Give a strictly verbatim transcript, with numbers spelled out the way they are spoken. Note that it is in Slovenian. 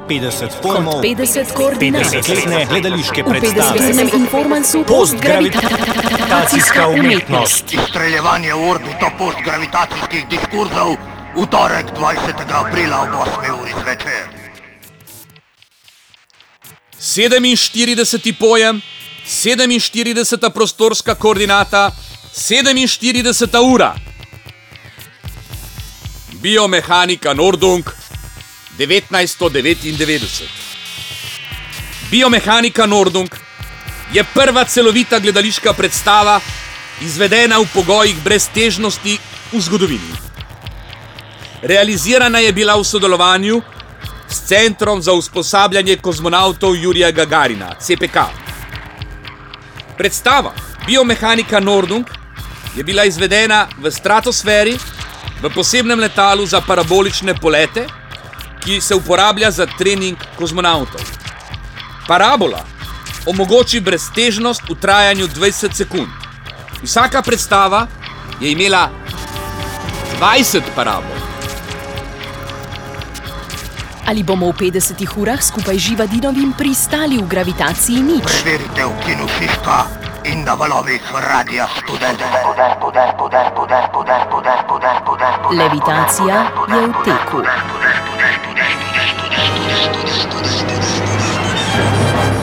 petdeset pojmov, petdeset koordinat, petdesetletne gledališke v predstave. petdesetletnem informansu postgravitacijska umetnost. Izstreljevanje v orbito postgravitacijskih diskurzov v torek dvajsetega aprila ob osmi uri zvečer. sedeminštirideseti pojem, sedeminštirideseta prostorska koordinata, sedeminštirideseta ura. Biomehanika Nordung, devetnajststo devetindevetdeset. Biomehanika Nordung je prva celovita gledališka predstava, izvedena v pogojih breztežnosti v zgodovini. Realizirana je bila v sodelovanju s Centrom za usposabljanje kozmonavtov Jurija Gagarina, C P K. Predstava Biomehanika Nordung je bila izvedena v stratosferi, v posebnem letalu za parabolične polete, ki se uporablja za trening kozmonavtov. Parabola omogoči breztežnost v trajanju dvajset sekund. Vsaka predstava je imela dvajset parabol. Ali bomo v petdesetih urah skupaj z Živadinovim pristali v gravitaciji nič? Preverite v kinu Šiška in na valovih Radia Študent. Levitacija je v teku.